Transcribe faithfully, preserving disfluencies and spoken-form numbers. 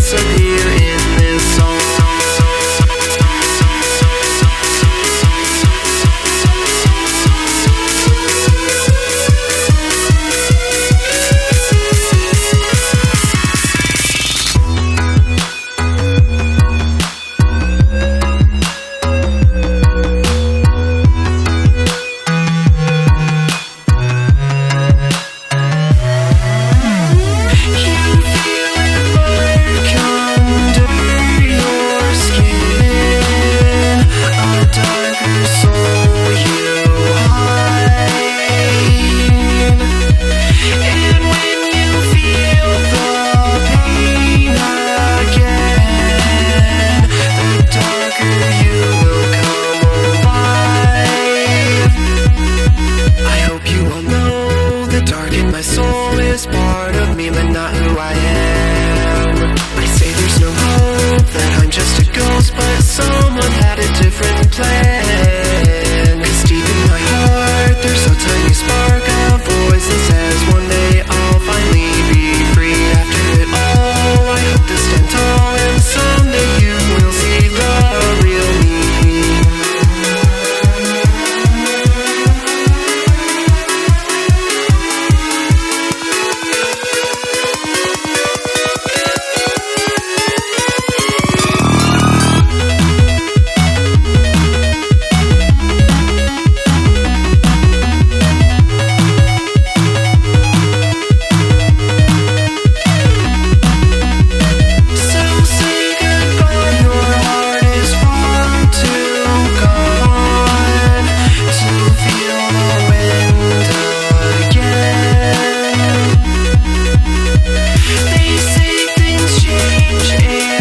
disappear in this song. My soul is part of me, but not who I am. I say there's no hope, that I'm just a ghost, but someone had a different plan. 'Cause deep in my heart, there's a tiny spark of voice that says one day I'll finally be free. After it all, I hope to stand tall, and someday you will see the real me. Change